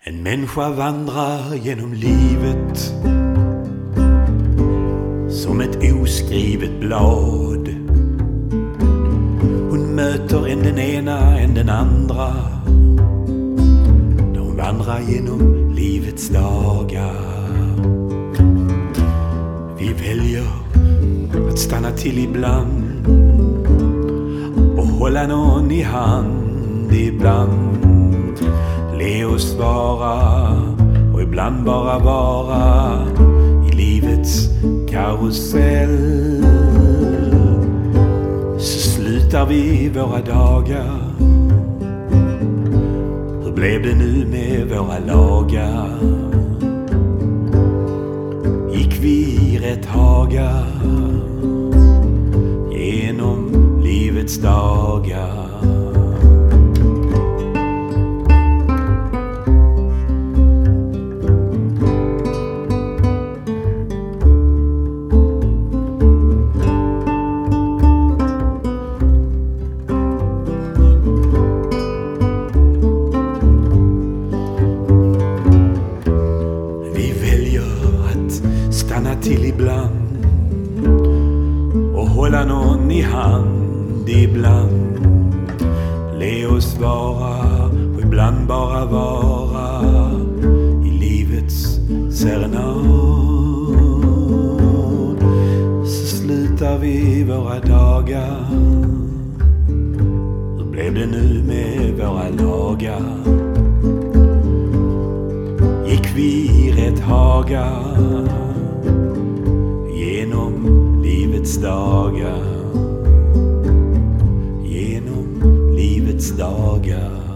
En människa vandrar genom livet som ett oskrivet blad. Hon möter en den ena, en den andra. De vandrar genom livets dagar. Vi väljer att stanna till ibland och hålla någon i hand ibland. Le oss vara och ibland bara vara i livets karusell. Så slutar vi våra dagar. Hur blev det nu med våra lagar? Gick vi rätt hagar genom livets dagar? Stanna till ibland och hålla någon i hand ibland. Le oss vara och ibland bara vara i livets serenad. Så slutar vi våra dagar. Hur blev det nu med våra lagar? Gick vi rätt hagar genom livets dagar, genom livets dagar.